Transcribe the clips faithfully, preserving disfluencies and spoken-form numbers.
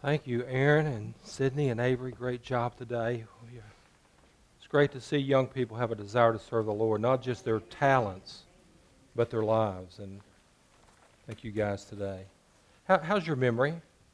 Thank you, Aaron and Sydney and Avery. Great job today. It's great to see young people have a desire to serve the Lord, not just their talents, but their lives. And thank you guys today. How, how's your memory?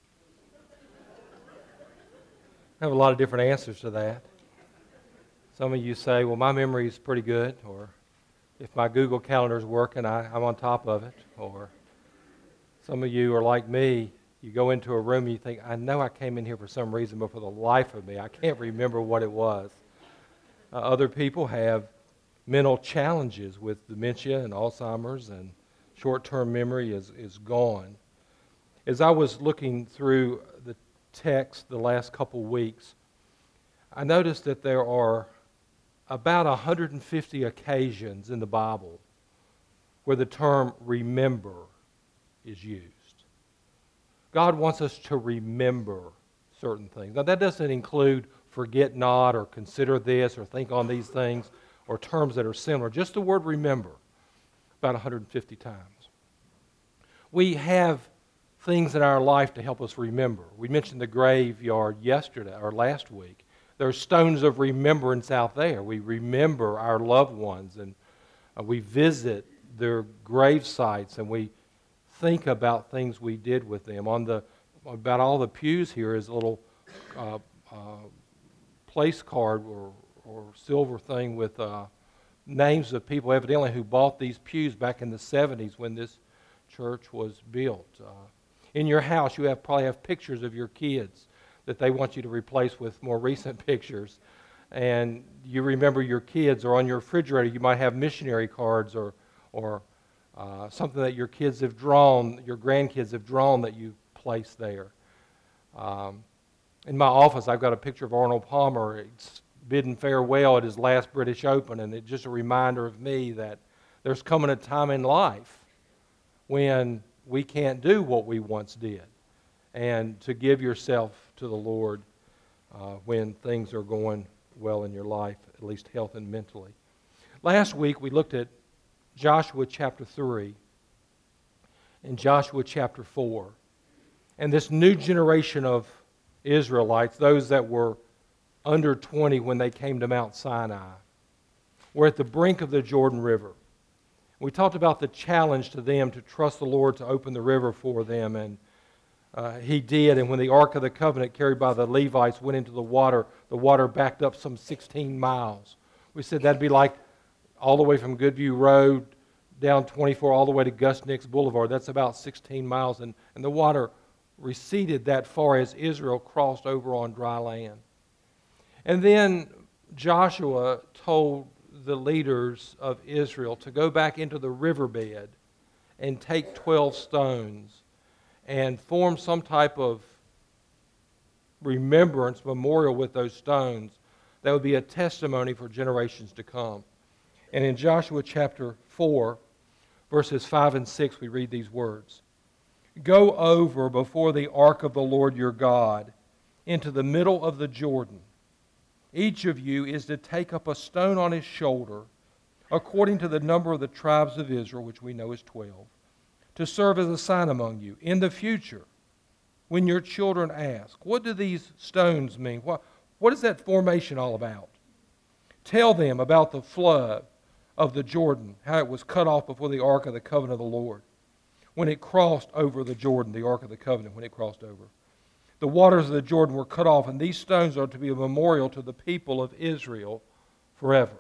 I have a lot of different answers to that. Some of you say, well, my memory is pretty good, or if my Google Calendar is working, I, I'm on top of it. Or some of you are like me. You go into a room and you think, I know I came in here for some reason, but for the life of me, I can't remember what it was. Uh, other people have mental challenges with dementia and Alzheimer's, and short-term memory is, is gone. As I was looking through the text the last couple weeks, I noticed that there are about one hundred fifty occasions in the Bible where the term remember is used. God wants us to remember certain things. Now, that doesn't include forget not or consider this or think on these things or terms that are similar. Just the word remember, about one hundred fifty times. We have things in our life to help us remember. We mentioned the graveyard yesterday or last week. There are stones of remembrance out there. We remember our loved ones, and uh, we visit their grave sites, and we think about things we did with them. On the about all the pews here is a little uh, uh, place card or, or silver thing with uh, names of people evidently who bought these pews back in the seventies when this church was built. Uh, in your house, you have probably have pictures of your kids that they want you to replace with more recent pictures, and you remember your kids. Or on your refrigerator, you might have missionary cards or or Uh, something that your kids have drawn, your grandkids have drawn that you place there. Um, in my office, I've got a picture of Arnold Palmer. It's bidding farewell at his last British Open, and it's just a reminder of me that there's coming a time in life when we can't do what we once did, and to give yourself to the Lord uh, when things are going well in your life, at least health and mentally. Last week, we looked at Joshua chapter three and Joshua chapter four. And this new generation of Israelites, those that were under twenty when they came to Mount Sinai, were at the brink of the Jordan River. We talked about the challenge to them to trust the Lord to open the river for them, and uh, He did. And when the Ark of the Covenant carried by the Levites went into the water, the water backed up some sixteen miles. We said that'd be like all the way from Goodview Road down twenty-four all the way to Gus Nix Boulevard. That's about sixteen miles, and, and the water receded that far as Israel crossed over on dry land. And then Joshua told the leaders of Israel to go back into the riverbed and take twelve stones and form some type of remembrance memorial with those stones that would be a testimony for generations to come. And in Joshua chapter four, verses five and six, we read these words. Go over before the ark of the Lord your God into the middle of the Jordan. Each of you is to take up a stone on his shoulder, according to the number of the tribes of Israel, which we know is twelve, to serve as a sign among you. In the future, when your children ask, what do these stones mean? What, what is that formation all about? Tell them about the flood of the Jordan, how it was cut off before the Ark of the Covenant of the Lord, when it crossed over the Jordan, the Ark of the Covenant, when it crossed over. The waters of the Jordan were cut off, and these stones are to be a memorial to the people of Israel forever.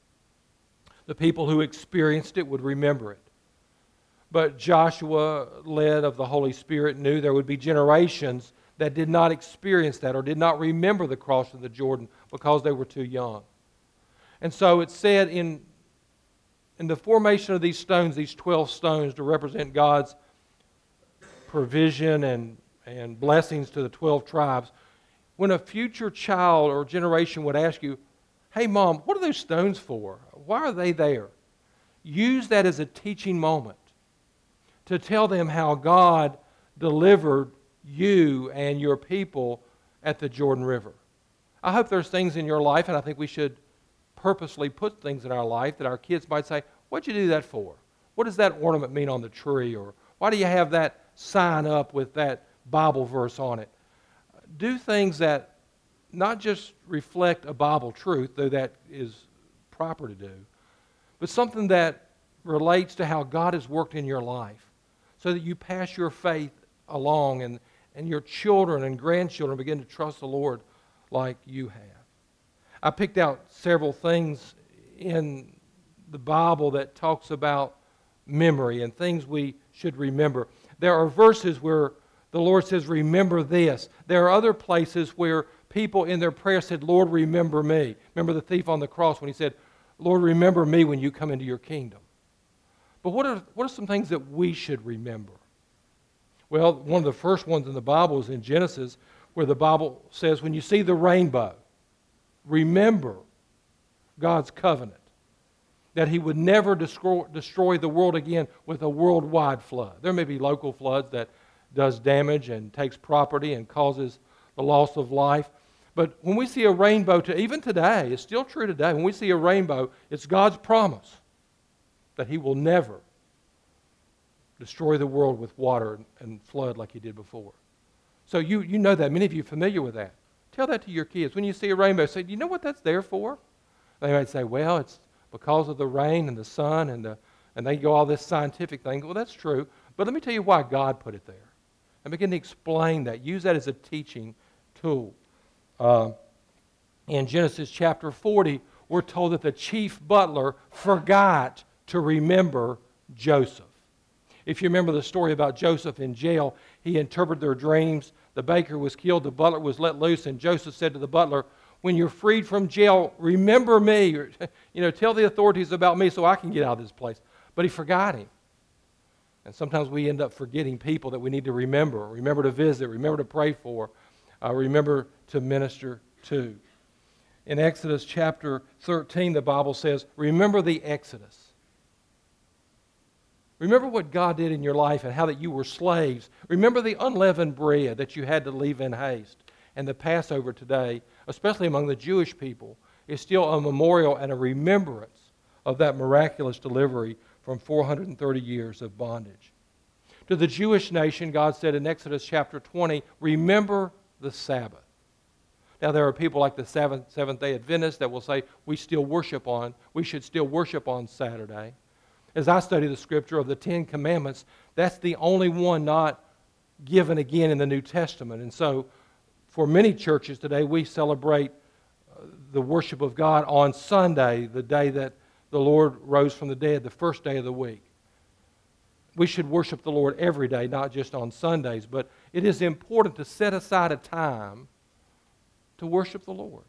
The people who experienced it would remember it. But Joshua, led of the Holy Spirit, knew there would be generations that did not experience that or did not remember the crossing of the Jordan because they were too young. And so it said in In the formation of these stones, these twelve stones to represent God's provision and, and blessings to the twelve tribes, when a future child or generation would ask you, hey Mom, what are those stones for? Why are they there? Use that as a teaching moment to tell them how God delivered you and your people at the Jordan River. I hope there's things in your life, and I think we should purposely put things in our life that our kids might say, what'd you do that for? What does that ornament mean on the tree? Or why do you have that sign up with that Bible verse on it? do things that not just reflect a Bible truth, though that is proper to do, but something that relates to how God has worked in your life, so that you pass your faith along and, and your children and grandchildren begin to trust the Lord like you have. I picked out several things in the Bible that talks about memory and things we should remember. There are verses where the Lord says, remember this. There are other places where people in their prayer said, Lord, remember me. Remember the thief on the cross when he said, Lord, remember me when you come into your kingdom. But what are, what are some things that we should remember? Well, one of the first ones in the Bible is in Genesis, where the Bible says, when you see the rainbow, remember God's covenant, that He would never destroy, destroy the world again with a worldwide flood. There may be local floods that does damage and takes property and causes the loss of life. But when we see a rainbow, to, even today, it's still true today, when we see a rainbow, it's God's promise that He will never destroy the world with water and flood like He did before. So you, you know that. Many of you are familiar with that. Tell that to your kids. When you see a rainbow, say, do you know what that's there for? They might say, well, it's because of the rain and the sun, and, the, and they go all this scientific thing. Well, that's true. But let me tell you why God put it there. And begin to explain that. Use that as a teaching tool. Uh, in Genesis chapter forty, we're told that the chief butler forgot to remember Joseph. If you remember the story about Joseph in jail, he interpreted their dreams. The baker was killed, the butler was let loose, and Joseph said to the butler, when you're freed from jail, remember me. Or, you know, tell the authorities about me so I can get out of this place. But he forgot him. And sometimes we end up forgetting people that we need to remember. Remember to visit, remember to pray for, uh, remember to minister to. In Exodus chapter thirteen, the Bible says, remember the Exodus. Remember what God did in your life and how that you were slaves. Remember the unleavened bread that you had to leave in haste. And the Passover today, especially among the Jewish people, is still a memorial and a remembrance of that miraculous delivery from four hundred thirty years of bondage. To the Jewish nation, God said in Exodus chapter twenty, remember the Sabbath. Now there are people like the Seventh, Seventh-day Adventists that will say we still worship on, we should still worship on Saturday. As I study the Scripture of the Ten Commandments, that's the only one not given again in the New Testament. And so for many churches today, we celebrate the worship of God on Sunday, the day that the Lord rose from the dead, the first day of the week. We should worship the Lord every day, not just on Sundays, but it is important to set aside a time to worship the Lord.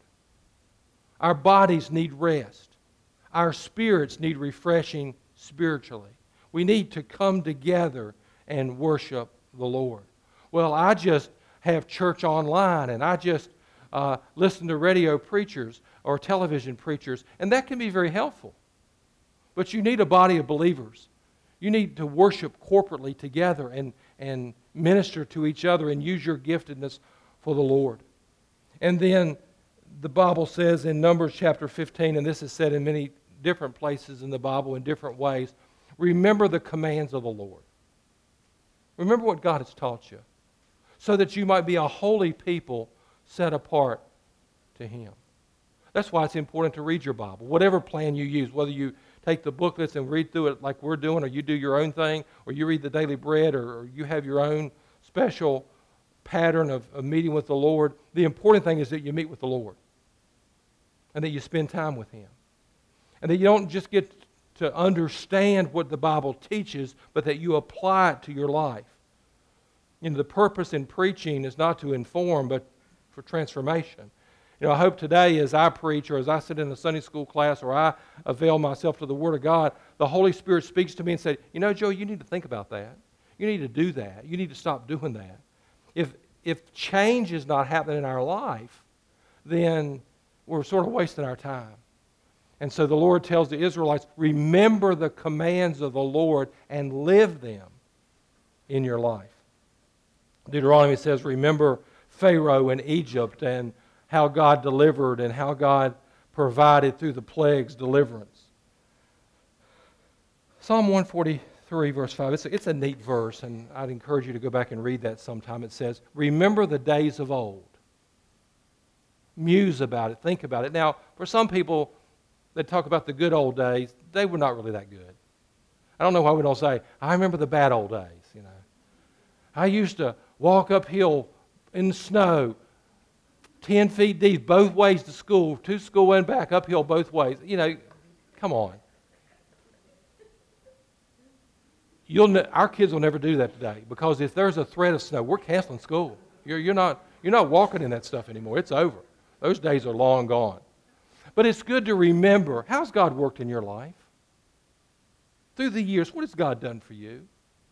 Our bodies need rest. Our spirits need refreshing spiritually. We need to come together and worship the Lord. Well, I just have church online, and I just uh, listen to radio preachers or television preachers, and that can be very helpful. But you need a body of believers. You need to worship corporately together and, and minister to each other and use your giftedness for the Lord. And then the Bible says in Numbers chapter fifteen, and this is said in many different places in the Bible in different ways, remember the commands of the Lord. Remember what God has taught you, so that you might be a holy people set apart to Him. That's why it's important to read your Bible. Whatever plan you use, whether you take the booklets and read through it like we're doing, or you do your own thing, or you read the Daily Bread, or, or you have your own special pattern of, of meeting with the Lord, the important thing is that you meet with the Lord and that you spend time with Him. And that you don't just get to understand what the Bible teaches, but that you apply it to your life. You know, the purpose in preaching is not to inform, but for transformation. You know, I hope today as I preach or as I sit in a Sunday school class or I avail myself to the Word of God, the Holy Spirit speaks to me and says, you know, Joe, you need to think about that. You need to do that. You need to stop doing that. If, if change is not happening in our life, then we're sort of wasting our time. And so the Lord tells the Israelites, remember the commands of the Lord and live them in your life. Deuteronomy says, remember Pharaoh in Egypt and how God delivered and how God provided through the plagues deliverance. Psalm one forty-three, verse five, it's a, it's a neat verse, and I'd encourage you to go back and read that sometime. It says, remember the days of old. muse about it, think about it. Now, for some people that talk about the good old days, they were not really that good. I don't know why we don't say, I remember the bad old days, you know. I used to walk uphill in the snow, ten feet deep, both ways to school, to school and back, uphill both ways. You know, come on. You'll ne- our kids will never do that today, because if there's a threat of snow, we're canceling school. You're, you're not, you're not walking in that stuff anymore. It's over. Those days are long gone. But it's good to remember, how's God worked in your life? Through the years, what has God done for you?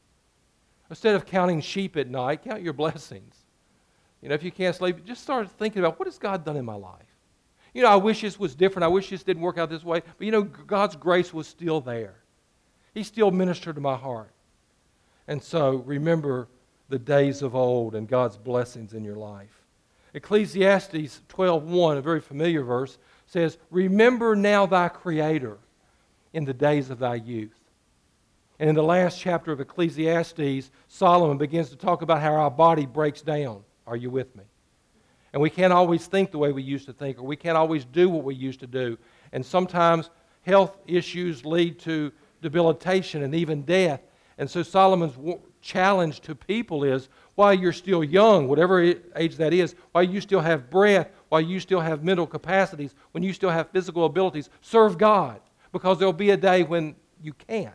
Instead of counting sheep at night, count your blessings. You know, if you can't sleep, just start thinking about, what has God done in my life? You know, I wish this was different. I wish this didn't work out this way. But you know, God's grace was still there. He still ministered to my heart. And so, remember the days of old and God's blessings in your life. Ecclesiastes twelve one, a very familiar verse, says, remember now thy Creator in the days of thy youth. And in the last chapter of Ecclesiastes, Solomon begins to talk about how our body breaks down. Are you with me? And we can't always think the way we used to think, or we can't always do what we used to do. And sometimes health issues lead to debilitation and even death. And so Solomon's challenge to people is, while you're still young, whatever age that is, while you still have breath, while you still have mental capacities, when you still have physical abilities, serve God, because there'll be a day when you can't.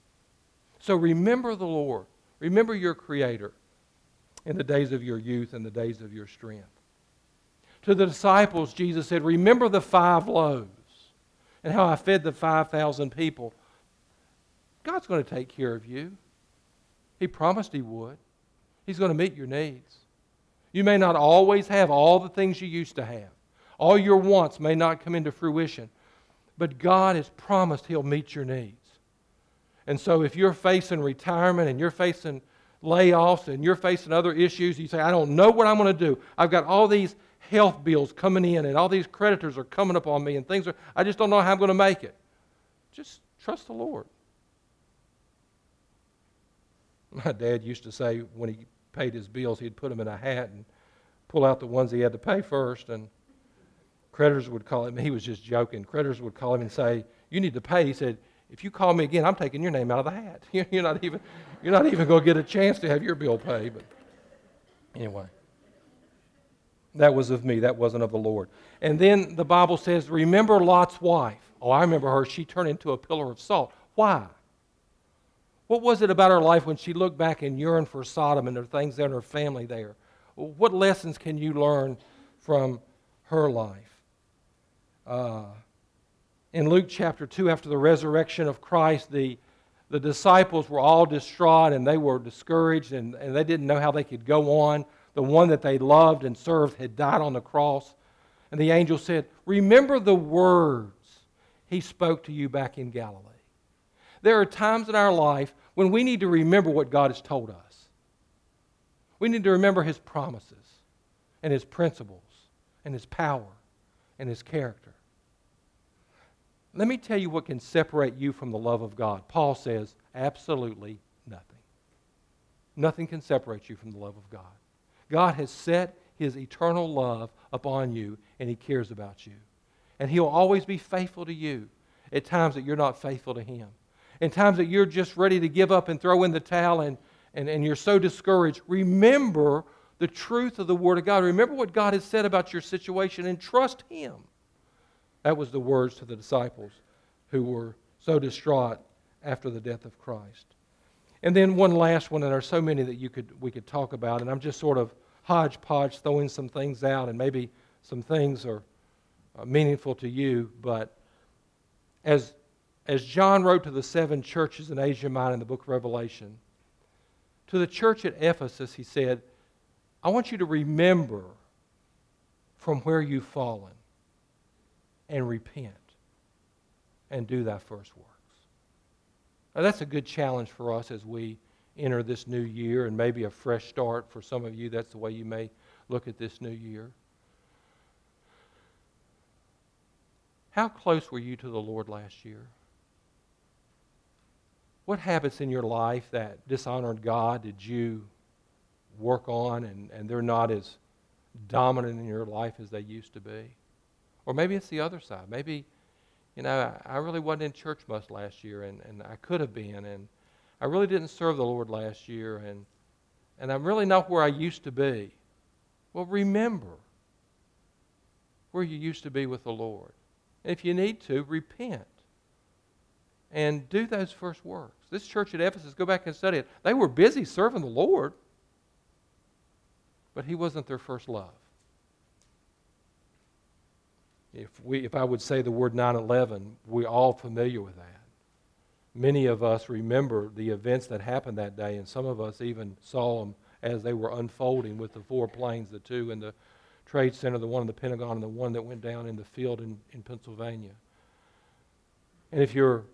So remember the Lord. Remember your Creator in the days of your youth and the days of your strength. To the disciples, Jesus said, remember the five loaves and how I fed the five thousand people. God's going to take care of you. He promised He would. He's going to meet your needs. You may not always have all the things you used to have. All your wants may not come into fruition. But God has promised He'll meet your needs. And so if you're facing retirement and you're facing layoffs and you're facing other issues, you say, I don't know what I'm going to do. I've got all these health bills coming in and all these creditors are coming up on me and things are, I just don't know how I'm going to make it. Just trust the Lord. My dad used to say when he paid his bills, he'd put them in a hat and pull out the ones he had to pay first, and creditors would call him, he was just joking, creditors would call him and say, you need to pay. He said, if you call me again, I'm taking your name out of the hat. You're not even, you're not even going to get a chance to have your bill paid. But anyway, that was of me. That wasn't of the Lord. And then the Bible says, remember Lot's wife. Oh, I remember her. She turned into a pillar of salt. Why? What was it about her life when she looked back and yearned for Sodom and the things there in her family there? What lessons can you learn from her life? Uh, in Luke chapter two, after the resurrection of Christ, the, the disciples were all distraught and they were discouraged and, and they didn't know how they could go on. The one that they loved and served had died on the cross. And the angel said, remember the words He spoke to you back in Galilee. There are times in our life when we need to remember what God has told us. We need to remember His promises and His principles and His power and His character. Let me tell you what can separate you from the love of God. Paul says, absolutely nothing. Nothing can separate you from the love of God. God has set His eternal love upon you, and He cares about you. And He'll always be faithful to you at times that you're not faithful to Him. In times that you're just ready to give up and throw in the towel and, and, and you're so discouraged, remember the truth of the Word of God. Remember what God has said about your situation and trust Him. That was the words to the disciples who were so distraught after the death of Christ. And then one last one, and there are so many that you could we could talk about, and I'm just sort of hodgepodge throwing some things out, and maybe some things are uh, meaningful to you, but as As John wrote to the seven churches in Asia Minor in the book of Revelation, to the church at Ephesus, he said, I want you to remember from where you've fallen and repent and do thy first works. Now, that's a good challenge for us as we enter this new year and maybe a fresh start for some of you. That's the way you may look at this new year. How close were you to the Lord last year? What habits in your life that dishonored God did you work on and, and they're not as dominant in your life as they used to be. Or maybe it's the other side. Maybe, you know, I, I really wasn't in church much last year, and, and I could have been, and I really didn't serve the Lord last year, and, and I'm really not where I used to be. Well, remember where you used to be with the Lord. And if you need to, repent. And do those first works. This church at Ephesus, go back and study it. They were busy serving the Lord, but He wasn't their first love. If we, if I would say the word nine eleven, we're all familiar with that. Many of us remember the events that happened that day, and some of us even saw them as they were unfolding with the four planes, the two in the Trade Center, the one in the Pentagon, and the one that went down in the field in, in Pennsylvania. And if you're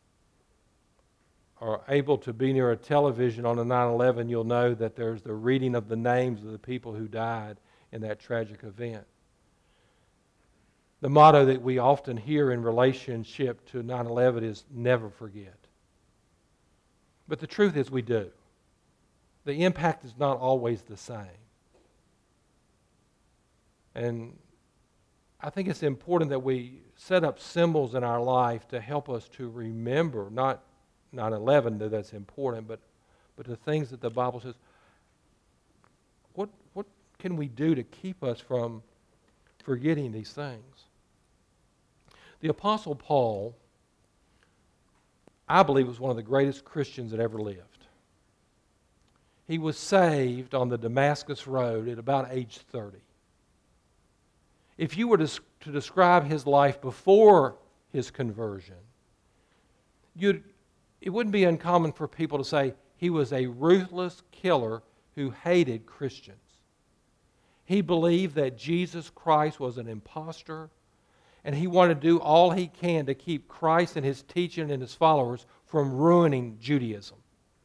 are able to be near a television on a nine eleven, you'll know that there's the reading of the names of the people who died in that tragic event. The motto that we often hear in relationship to nine eleven is never forget. But the truth is we do. The impact is not always the same. And I think it's important that we set up symbols in our life to help us to remember, not nine eleven, though that's important, but, but the things that the Bible says. What, what can we do to keep us from forgetting these things? The Apostle Paul, I believe, was one of the greatest Christians that ever lived. He was saved on the Damascus Road at about age thirty. If you were to, to describe his life before his conversion, you'd, it wouldn't be uncommon for people to say he was a ruthless killer who hated Christians. He believed that Jesus Christ was an imposter, and he wanted to do all he can to keep Christ and his teaching and his followers from ruining Judaism.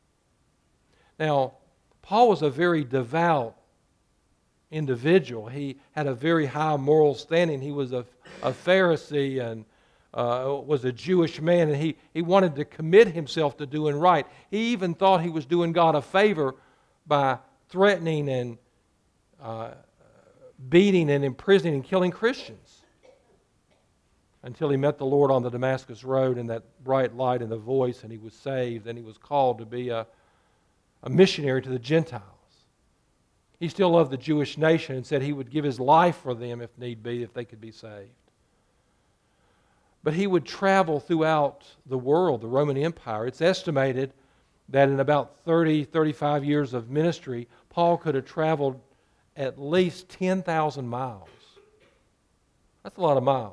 Now, Paul was a very devout individual. He had a very high moral standing. He was a, a Pharisee and uh, was a Jewish man, and he, he wanted to commit himself to doing right. He even thought he was doing God a favor by threatening and uh, beating and imprisoning and killing Christians, until he met the Lord on the Damascus Road and that bright light and the voice, and he was saved, and he was called to be a, a missionary to the Gentiles. He still loved the Jewish nation and said he would give his life for them if need be, if they could be saved. But he would travel throughout the world, the Roman Empire. It's estimated that in about thirty, thirty-five years of ministry, Paul could have traveled at least ten thousand miles. That's a lot of miles.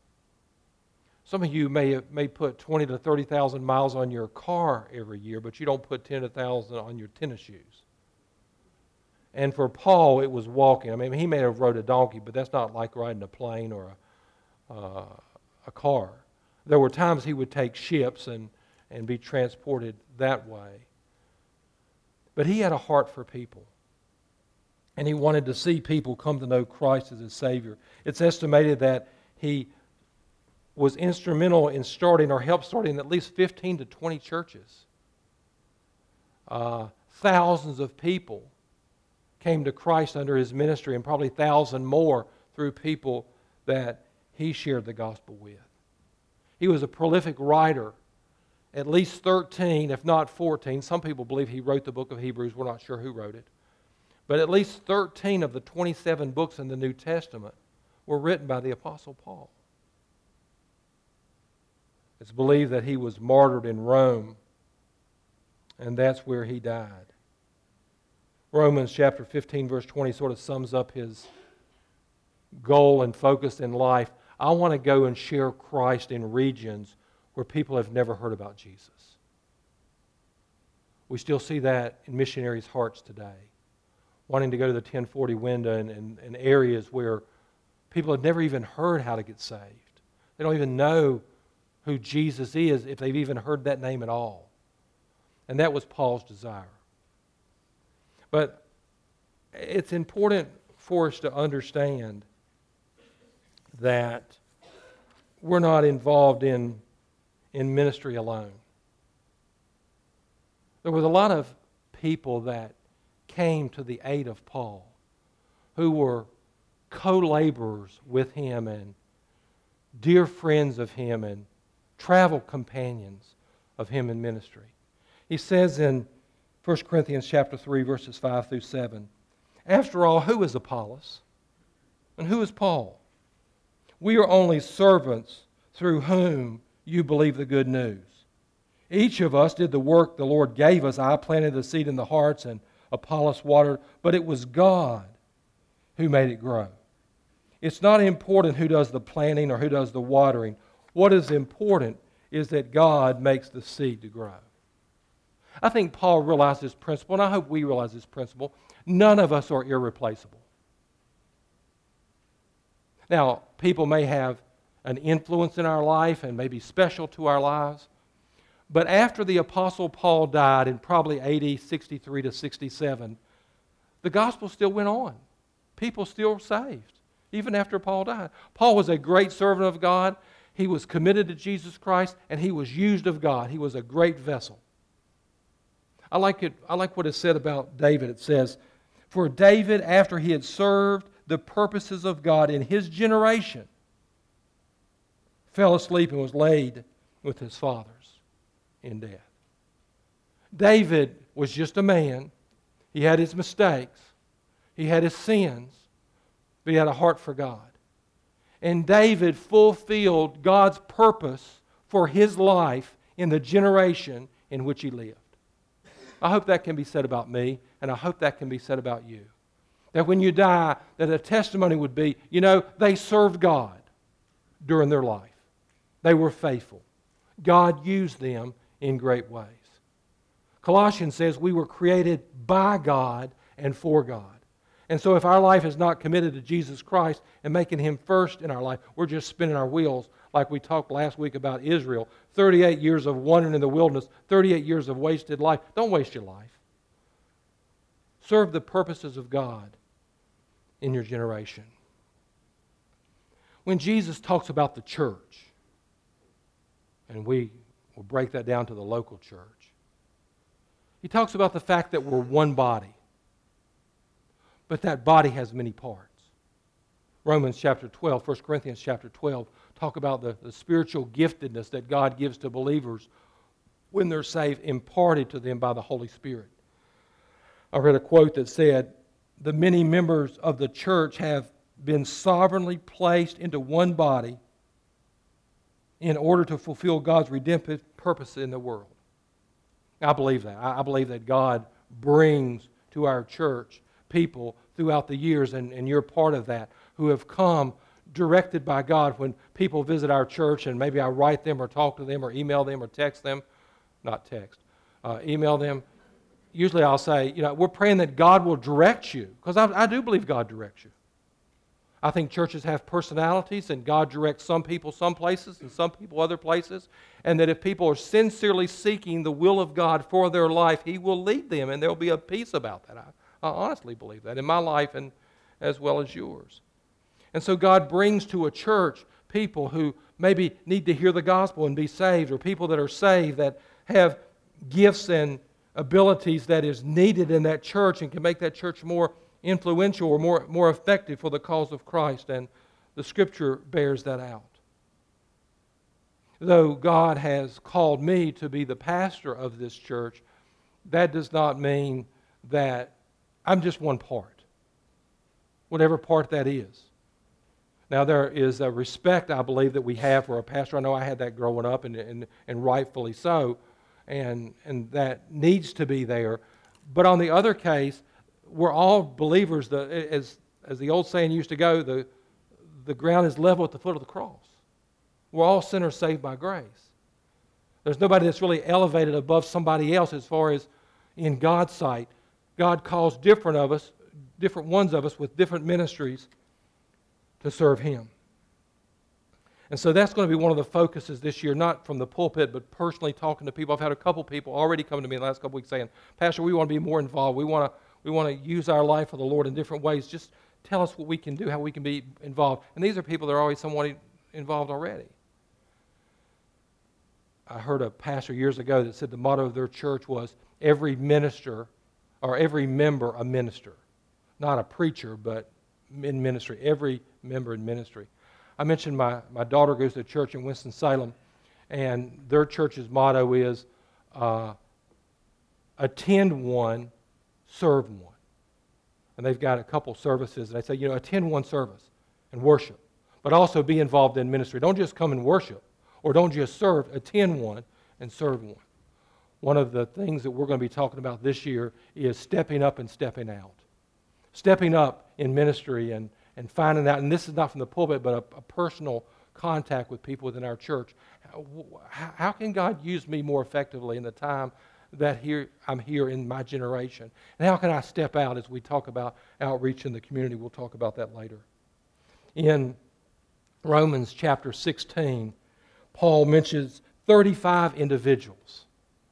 Some of you may may put twenty to thirty thousand miles on your car every year, but you don't put ten thousand on your tennis shoes. And for Paul, it was walking. I mean, he may have rode a donkey, but that's not like riding a plane or a, uh, a car. There were times he would take ships and, and be transported that way. But he had a heart for people. And he wanted to see people come to know Christ as his Savior. It's estimated that he was instrumental in starting or helped starting at least fifteen to twenty churches. Uh, thousands of people came to Christ under his ministry, and probably a thousand more through people that he shared the gospel with. He was a prolific writer, at least thirteen, if not fourteen. Some people believe he wrote the book of Hebrews. We're not sure who wrote it. But at least thirteen of the twenty-seven books in the New Testament were written by the Apostle Paul. It's believed that he was martyred in Rome, and that's where he died. Romans chapter fifteen, verse twenty sort of sums up his goal and focus in life. I want to go and share Christ in regions where people have never heard about Jesus. We still see that in missionaries' hearts today, wanting to go to the ten forty window and, and, and areas where people have never even heard how to get saved. They don't even know who Jesus is, if they've even heard that name at all. And that was Paul's desire. But it's important for us to understand that we're not involved in, in ministry alone. There was a lot of people that came to the aid of Paul who were co-laborers with him and dear friends of him and travel companions of him in ministry. He says in First Corinthians chapter three, verses five through seven, "After all, who is Apollos? And who is Paul? We are only servants through whom you believe the good news. Each of us did the work the Lord gave us. I planted the seed in the hearts and Apollos watered, but it was God who made it grow. It's not important who does the planting or who does the watering. What is important is that God makes the seed to grow." I think Paul realized this principle, and I hope we realize this principle. None of us are irreplaceable. Now, people may have an influence in our life and may be special to our lives, but after the Apostle Paul died in probably A D sixty-three to sixty-seven, the gospel still went on. People still were saved, even after Paul died. Paul was a great servant of God. He was committed to Jesus Christ, and he was used of God. He was a great vessel. I like it. I like what is said about David. It says, "For David, after he had served the purposes of God in his generation, fell asleep and was laid with his fathers in death." David was just a man. He had his mistakes. He had his sins. But he had a heart for God. And David fulfilled God's purpose for his life in the generation in which he lived. I hope that can be said about me, and I hope that can be said about you. That when you die, that a testimony would be, you know, they served God during their life. They were faithful. God used them in great ways. Colossians says we were created by God and for God. And so if our life is not committed to Jesus Christ and making Him first in our life, we're just spinning our wheels like we talked last week about Israel. thirty-eight years of wandering in the wilderness, thirty-eight years of wasted life. Don't waste your life. Serve the purposes of God in your generation. When Jesus talks about the church, and we will break that down to the local church, He talks about the fact that we're one body. But that body has many parts. Romans chapter twelve, First Corinthians chapter twelve talk about the, the spiritual giftedness that God gives to believers when they're saved, imparted to them by the Holy Spirit. I read a quote that said, "The many members of the church have been sovereignly placed into one body in order to fulfill God's redemptive purpose in the world." I believe that. I believe that God brings to our church people throughout the years, and, and you're part of that, who have come directed by God. When people visit our church, and maybe I write them or talk to them or email them or text them, not text, uh, email them, usually I'll say, you know, we're praying that God will direct you, because I, I do believe God directs you. I think churches have personalities, and God directs some people some places and some people other places, and that if people are sincerely seeking the will of God for their life, He will lead them, and there will be a peace about that. I, I honestly believe that in my life and as well as yours. And so God brings to a church people who maybe need to hear the gospel and be saved, or people that are saved that have gifts and abilities that is needed in that church and can make that church more influential or more, more effective for the cause of Christ. And the Scripture bears that out. Though God has called me to be the pastor of this church, that does not mean that I'm just one part, whatever part that is. Now, there is a respect, I believe, that we have for a pastor. I know I had that growing up, and, and, and rightfully so, and, and that needs to be there. But on the other case, we're all believers. The, as, as the old saying used to go, the, the ground is level at the foot of the cross. We're all sinners saved by grace. There's nobody that's really elevated above somebody else as far as in God's sight. God calls different of us, different ones of us with different ministries to serve Him. And so that's going to be one of the focuses this year, not from the pulpit, but personally talking to people. I've had a couple people already come to me in the last couple weeks saying, "Pastor, we want to be more involved. We want to we want to use our life for the Lord in different ways. Just tell us what we can do, how we can be involved." And these are people that are always somewhat involved already. I heard a pastor years ago that said the motto of their church was, every minister, or every member a minister. Not a preacher, but in ministry, every member in ministry. I mentioned my, my daughter goes to a church in Winston-Salem, and their church's motto is uh, attend one, serve one. And they've got a couple services, and they say, you know, attend one service and worship, but also be involved in ministry. Don't just come and worship, or don't just serve, attend one and serve one. One of the things that we're going to be talking about this year is stepping up and stepping out. Stepping up in ministry and, and finding out, and this is not from the pulpit, but a, a personal contact with people within our church. How, how can God use me more effectively in the time that here I'm here in my generation? And how can I step out as we talk about outreach in the community? We'll talk about that later. In Romans chapter sixteen, Paul mentions thirty-five individuals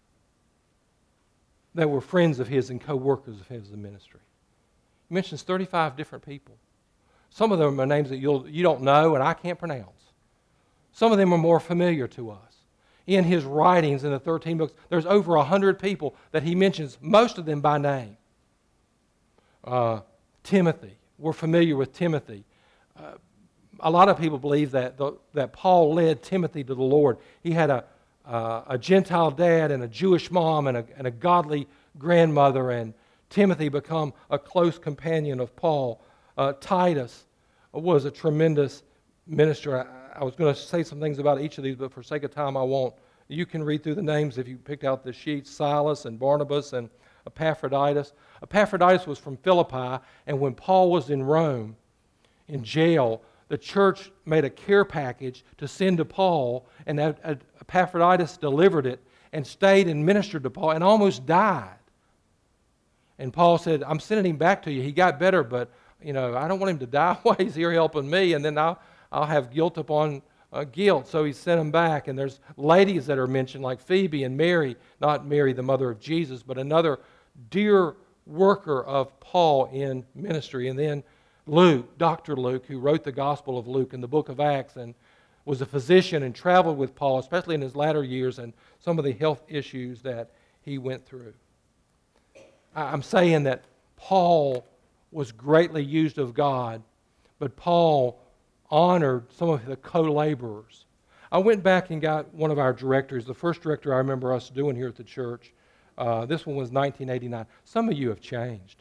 that were friends of his and co-workers of his in ministry. He mentions thirty-five different people. Some of them are names that you'll, you don't know and I can't pronounce. Some of them are more familiar to us. In his writings in the thirteen books, there's over one hundred people that he mentions, most of them by name. Uh, Timothy, we're familiar with Timothy. Uh, a lot of people believe that, the, that Paul led Timothy to the Lord. He had a, uh, a Gentile dad and a Jewish mom and a, and a godly grandmother, and Timothy became a close companion of Paul. Uh, Titus was a tremendous minister. I, I was going to say some things about each of these, but for sake of time I won't. You can read through the names if you picked out the sheets. Silas and Barnabas and Epaphroditus. Epaphroditus was from Philippi, and when Paul was in Rome, in jail, the church made a care package to send to Paul, and Epaphroditus delivered it and stayed and ministered to Paul and almost died. And Paul said, I'm sending him back to you. He got better, but you know, I don't want him to die while he's here helping me, and then I'll, I'll have guilt upon uh, guilt. So he sent him back. And there's ladies that are mentioned like Phoebe and Mary, not Mary, the mother of Jesus, but another dear worker of Paul in ministry. And then Luke, Doctor Luke, who wrote the Gospel of Luke in the book of Acts and was a physician and traveled with Paul, especially in his latter years, and some of the health issues that he went through. I'm saying that Paul was greatly used of God, but Paul honored some of the co-laborers. I went back and got one of our directors, the first director I remember us doing here at the church. Uh, this one was nineteen eighty-nine. Some of you have changed.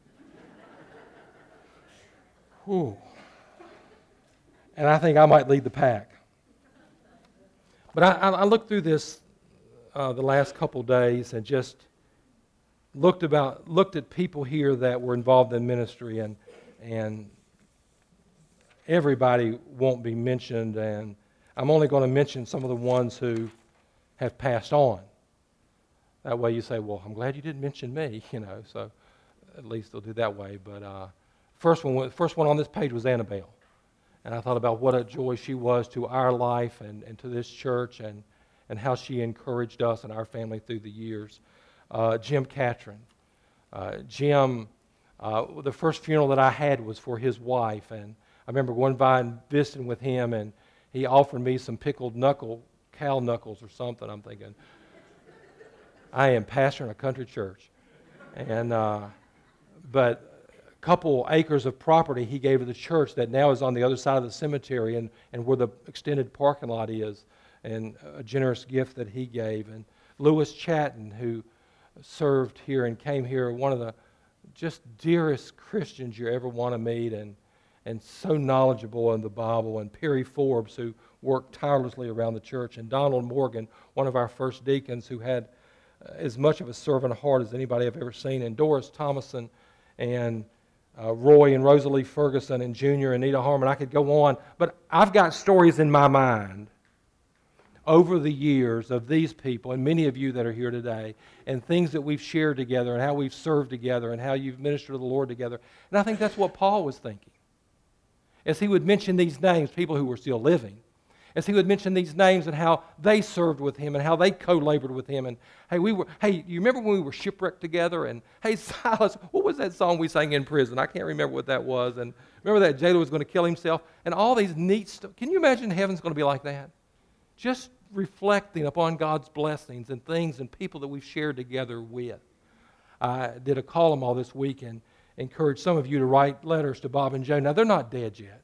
Whew. And I think I might lead the pack. But I, I looked through this uh, the last couple days and just looked about looked at people here that were involved in ministry, and and everybody won't be mentioned, and I'm only going to mention some of the ones who have passed on. That way you say, well, I'm glad you didn't mention me, you know, so at least they'll do that way. But uh, first one, first one on this page was Annabelle. And I thought about what a joy she was to our life and, and to this church, and, and how she encouraged us and our family through the years. Uh, Jim Catron. Uh, Jim, uh, the first funeral that I had was for his wife, and I remember going by and visiting with him, and he offered me some pickled knuckle, cow knuckles or something. I'm thinking, I am pastoring a country church. And uh, but a couple acres of property he gave to the church that now is on the other side of the cemetery, and, and where the extended parking lot is, and a generous gift that he gave. And Lewis Chatton, who served here and came here, one of the just dearest Christians you ever want to meet, and and so knowledgeable in the Bible. And Perry Forbes, who worked tirelessly around the church, and Donald Morgan, one of our first deacons, who had uh, as much of a servant heart as anybody I've ever seen, and Doris Thomason, and uh, Roy and Rosalie Ferguson, and Junior and Nita Harmon. I could go on, but I've got stories in my mind over the years of these people, and many of you that are here today, and things that we've shared together, and how we've served together, and how you've ministered to the Lord together. And I think that's what Paul was thinking. As he would mention these names, people who were still living, as he would mention these names and how they served with him and how they co-labored with him. And hey, we were. Hey, you remember when we were shipwrecked together? And hey, Silas, what was that song we sang in prison? I can't remember what that was. And remember that jailer was going to kill himself? And all these neat stuff. Can you imagine heaven's going to be like that? Just reflecting upon God's blessings and things and people that we've shared together with. I did a column all this week, and encourage some of you to write letters to Bob and Joe. Now, they're not dead yet.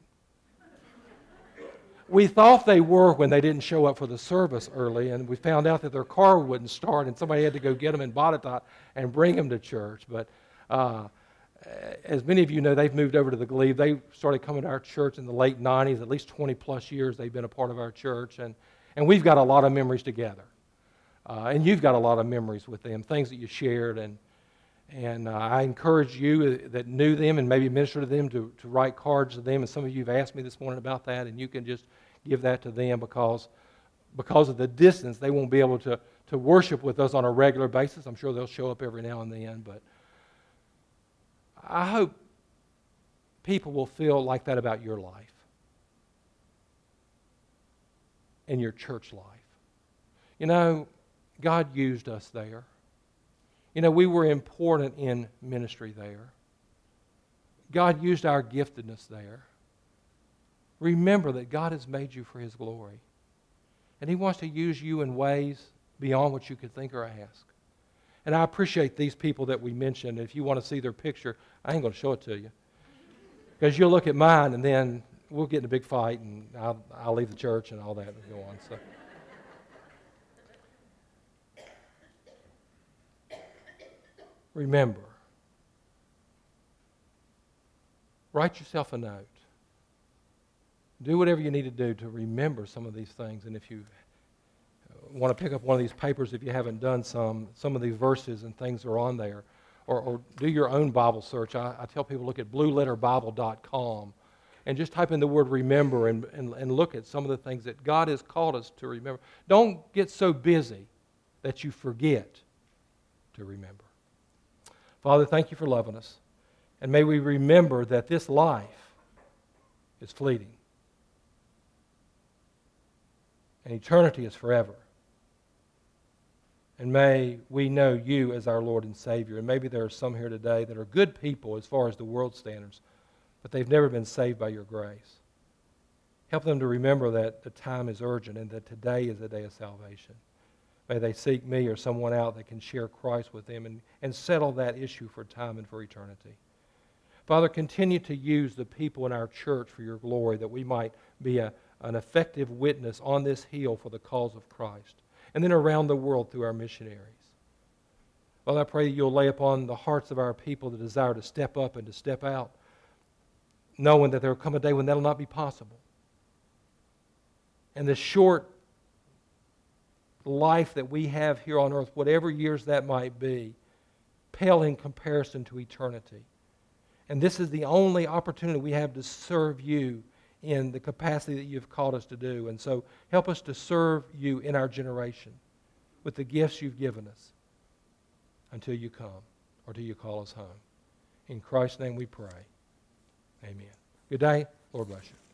We thought they were when they didn't show up for the service early, and we found out that their car wouldn't start, and somebody had to go get them in Botetourt and bring them to church. But uh, as many of you know, they've moved over to the Glebe. They started coming to our church in the late nineties, at least twenty plus years they've been a part of our church, and, and we've got a lot of memories together. Uh, and you've got a lot of memories with them, things that you shared, and And uh, I encourage you that knew them and maybe minister to them to, to write cards to them. And some of you have asked me this morning about that, and you can just give that to them because, because of the distance, they won't be able to, to worship with us on a regular basis. I'm sure they'll show up every now and then, but I hope people will feel like that about your life and your church life. You know, God used us there. You know, we were important in ministry there. God used our giftedness there. Remember that God has made you for His glory. And He wants to use you in ways beyond what you could think or ask. And I appreciate these people that we mentioned. If you want to see their picture, I ain't going to show it to you. Because you'll look at mine and then we'll get in a big fight and I'll, I'll leave the church and all that and go on. So. Remember, write yourself a note. Do whatever you need to do to remember some of these things. And if you want to pick up one of these papers, if you haven't done some, some of these verses and things are on there, or, or do your own Bible search. I, I tell people look at blue letter bible dot com and just type in the word remember and, and, and look at some of the things that God has called us to remember. Don't get so busy that you forget to remember. Father, thank you for loving us. And may we remember that this life is fleeting. And eternity is forever. And may we know you as our Lord and Savior. And maybe there are some here today that are good people as far as the world standards, but they've never been saved by your grace. Help them to remember that the time is urgent and that today is a day of salvation. May they seek me or someone out that can share Christ with them and, and settle that issue for time and for eternity. Father, continue to use the people in our church for your glory, that we might be a, an effective witness on this hill for the cause of Christ, and then around the world through our missionaries. Father, I pray that you'll lay upon the hearts of our people the desire to step up and to step out, knowing that there will come a day when that will not be possible. And the short life that we have here on earth, whatever years that might be, pale in comparison to eternity. And this is the only opportunity we have to serve you in the capacity that you've called us to do. And so help us to serve you in our generation with the gifts you've given us until you come or till you call us home. In Christ's name we pray. Amen. Good day. Lord bless you.